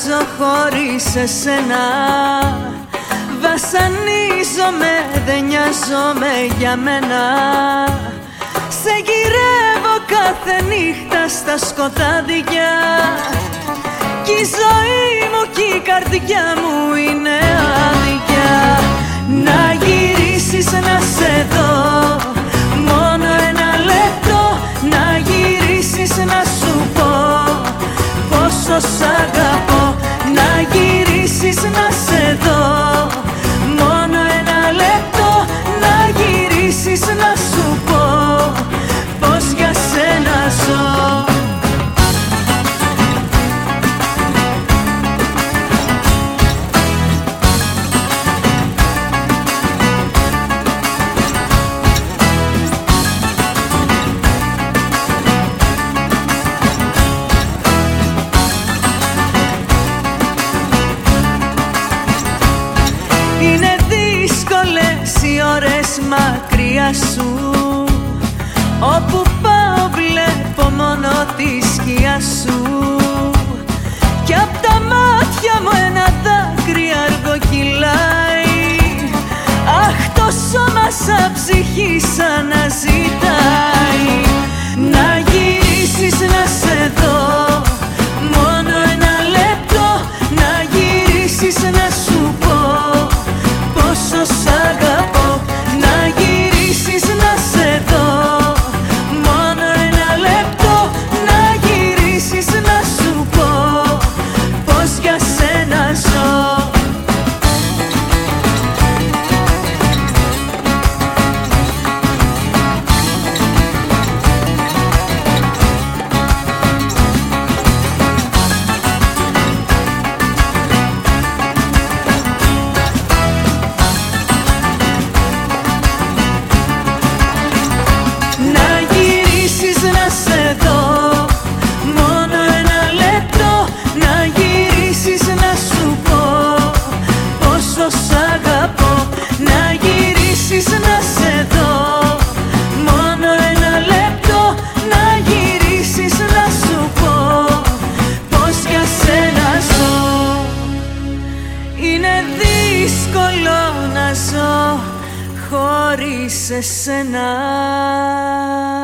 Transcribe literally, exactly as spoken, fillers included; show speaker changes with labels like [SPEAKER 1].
[SPEAKER 1] ζω χωρίς εσένα. Βασανίζομαι, δεν νοιάζομαι για μένα. Σε γυρεύω κάθε νύχτα στα σκοτάδια. Κι η ζωή μου κι η καρδιά μου είναι άδεια. Να γυρίσεις να σε δω, μόνο ένα λεπτό. Να γυρίσεις να σου πω πόσο σ' αγαπώ. Να γυρίσεις να σε δω, μόνο ένα λεπτό. Να γυρίσεις να σου πω πως για σένα ζω. Είναι δύσκολες οι ώρες μακριά σου. Όπου πάω βλέπω μόνο τη σκιά σου. Κι απ' τα μάτια μου ένα δάκρυ αργοκυλάει. Αχ, το σώμα σαν ψυχή σαν να ζητάει. Να γυρίσεις να σε δω, μόνο ένα λεπτό. Να γυρίσεις να σου πω πόσο σ' αγαπώ. Να γυρίσεις να σε δω, μόνο ένα λεπτό. Να γυρίσεις να σου πω πως για σένα ζω. Χωρίς εσένα.